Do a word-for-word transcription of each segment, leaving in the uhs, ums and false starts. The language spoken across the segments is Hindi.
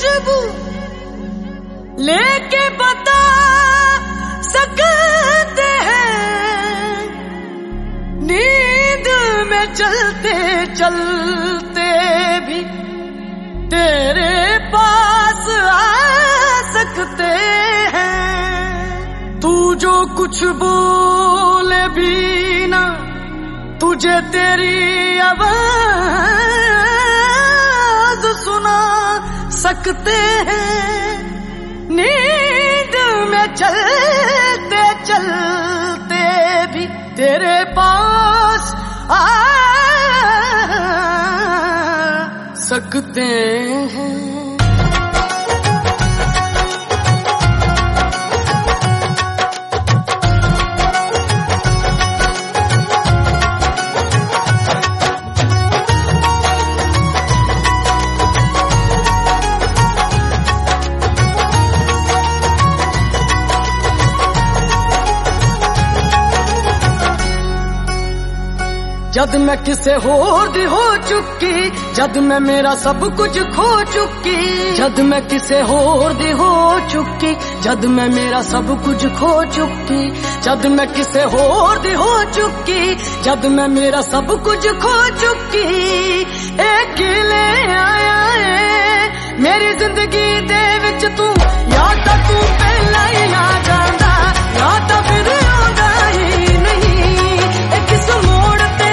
खुशबू लेके बता सकते हैं, नींद में चलते चलते भी तेरे पास आ सकते हैं। तू जो कुछ बोले भी ना, तुझे तेरी आवाज सुना सकते हैं। नींद में चलते चलते भी तेरे पास आ सकते हैं। जद मैं किसे होर दी हो चुकी, जद मैं मेरा सब कुछ खो चुकी, जद मैं किसे होर दी हो चुकी, जद मैं मेरा सब कुछ खो चुकी, जद मैं किसे होर दी हो चुकी, जद मैं मेरा सब कुछ खो चुकी। एक ले आया है मेरी जिंदगी दे विच तू, या तां तू पहला ही आ जांदा, या तां फिर आंदा ही नहीं। ए किस मोड़ ते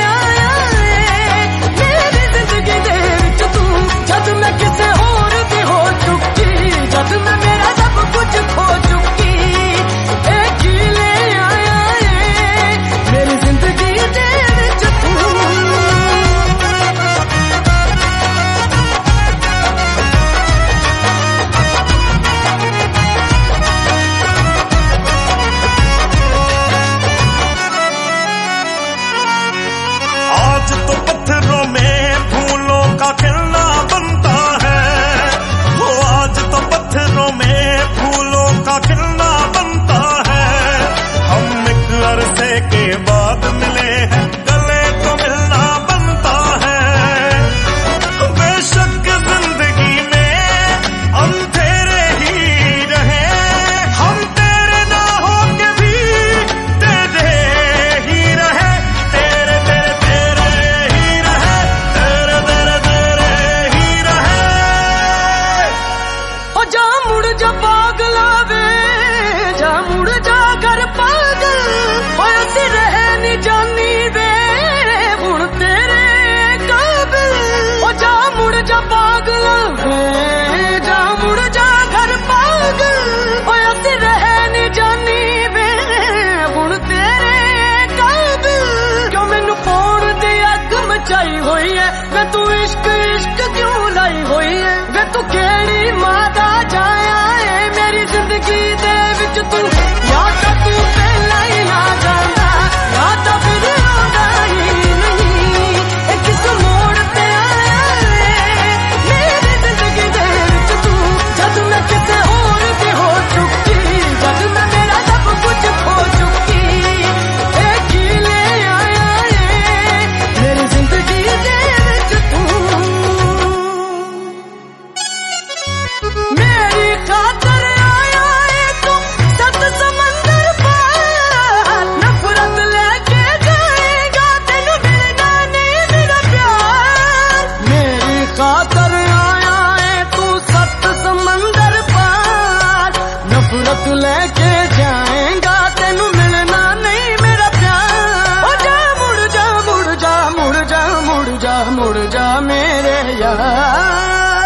जद मैं किसे और भी हो चुकी, जद मैं मेरा सब कुछ खो चुकी। एक ही ले आया है मेरी जिंदगी दे विच तू। आज तो पत्थरों में फूलों का खिलना बनता है, वो आज तो पत्थरों में फूलों का खिलना बनता है। हम एक अरसे के बाद मिले हैं, गले तो मिलना बनता है। बेशक जिंदगी में अंधेरे ही रहे, हम तेरे ना होके भी तेरे ही रहे, तेरे तेरे तेरे ही रहे, तेरे तेरे तेरे ही रहे। ओ जा मुड़ जा पागला वे, जा मुड़ जा घर पागल, ओए असी रह नी जानी वे हुण तेरे काबिल। ओ जा मुड़ जा पागला वे, जा मुड़ जा घर पागल, ओए असी रह नी जानी वे हुण तेरे काबिल। क्यों मैनू पाउण दी अग मचाई होई है, वे तू इश्क इश्क क्यों लाई होई है। वे तू केड़ी मां दा जाया है मेरी जिंदगी दे विच तू, या तां तू पहला ही आ जांदा, या तां फिर आंदा ही नहीं। ए किस मोड़ ते आया है मेरी जिंदगी दे विच तू, जद मैं किसे होर दी हो चुकी, जद मैं मेरा सब कुछ खो चुकी। एक ही ले आया है मेरी जिंदगी दे विच तू। मेरी खातर आया है तू सत समंदर पार, नफरत लेके जाएगा तेनू मिलना नहीं मेरा प्यार। मेरी खातर आया है तू सत समंदर पार, नफरत लेके जाएगा तेनू मिलना नहीं मेरा प्यार। ओ जा मुड़ जा मुड़ जा मुड़ जा मुड़ जा मुड़ जा मेरे यार।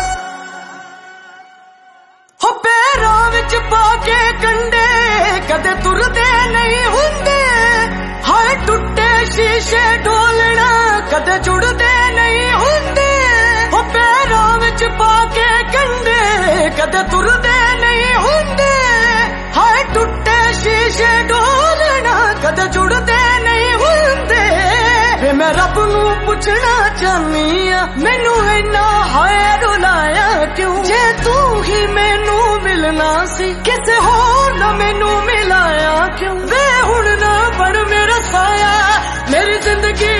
हो पैरां विच पाके कंडे कदे तुरदे नहीं हुंदे, हाय टुੱਟੇ शीशे ढोलना कदे जुड़दे नहीं हुंदे। हो पैरां विच पाके कंडे कदे तुरदे नहीं हुंदे, हाय टुੱਟੇ शीशे ढोलना कदे जुड़दे नहीं हुंदे। वे मैं रब नू पुछना चाहनी आ, मैनू इन्ना हाय रुलाया क्यों। जे तू ही मैनू मिलना सी, किसे होर ना मैनू मिलाया क्यों। वे हुण ना बन मेरा साया मेरी जिंदगी